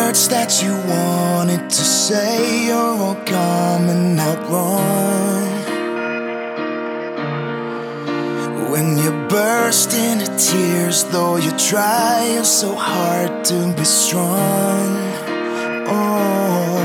words that you wanted to say are all coming out wrong. When you burst into tears, though you try so hard to be strong. Oh,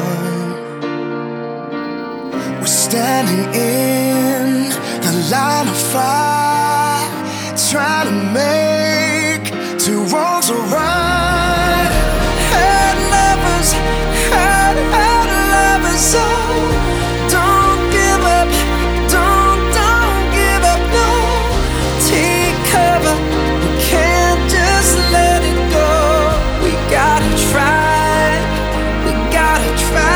we're standing in the line of fire, trying to make two wrongs right. Hurt lovers, hurt lovers, oh, don't give up, don't give up, no. Take cover, we can't just let it go. We gotta try, we gotta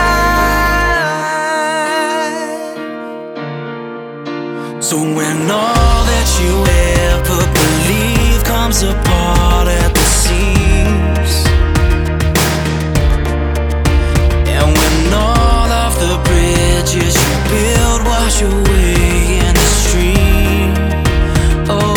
try. So when all that you ever believe comes apart at the seams, and when all of the bridges you build wash away in the stream, oh,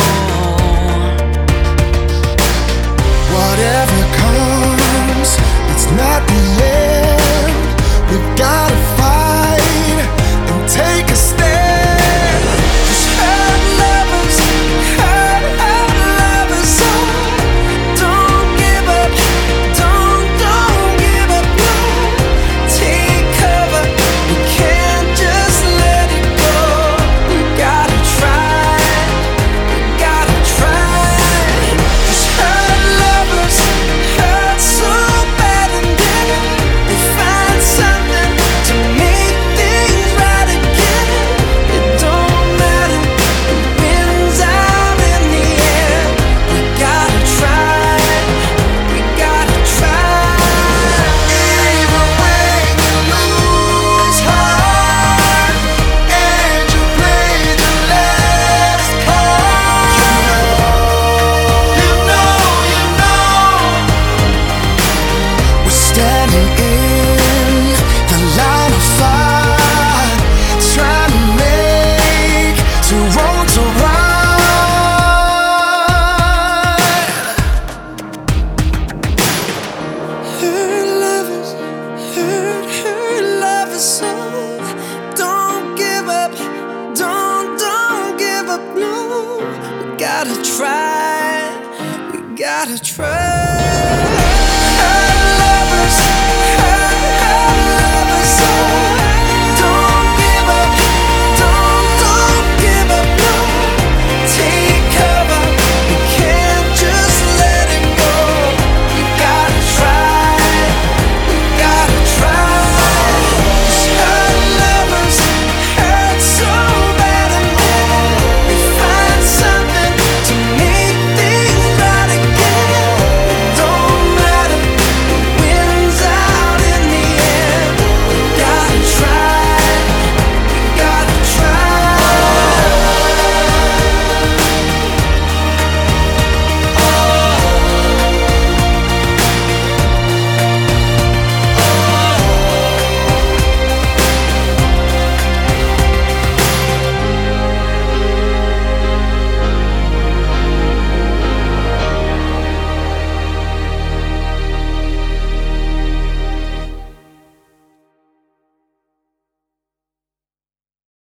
whatever comes, it's not the end. We've gotta fight and take a stand. We gotta try, we gotta try.